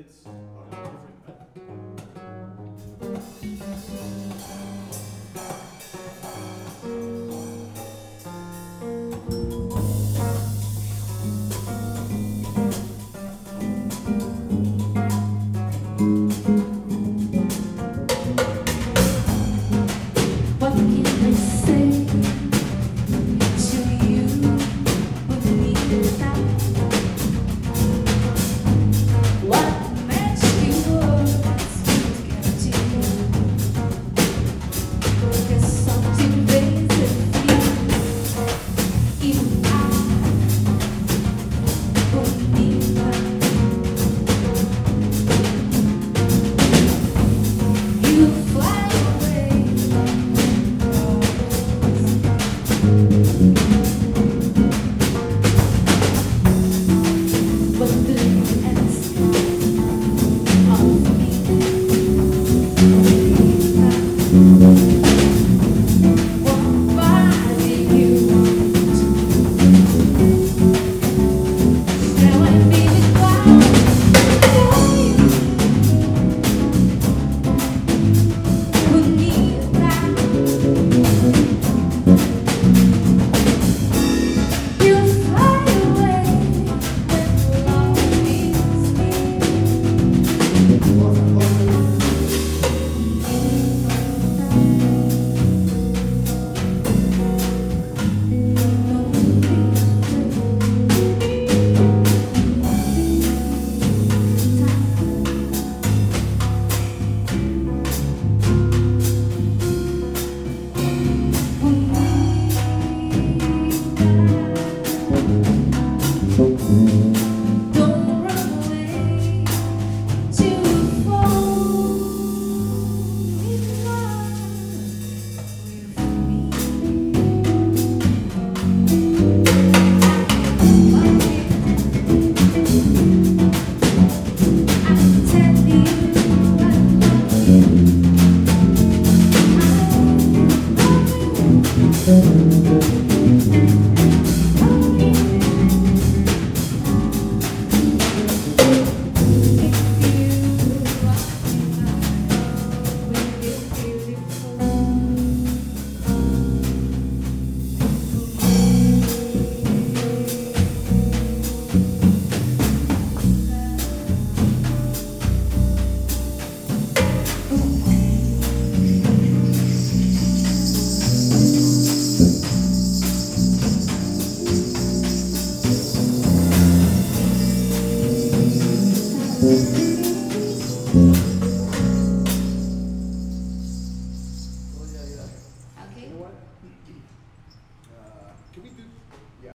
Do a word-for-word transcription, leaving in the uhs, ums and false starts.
What can I say to you with me tonight? What makes you words can't you? There's something basic in I believe you fly away. But do you ask of me? What body you want? Now I feel it wild. Who need that? You fly away when love is Don't run away too far in love with me. I'm telling you I Okay. You know what? Uh, can we do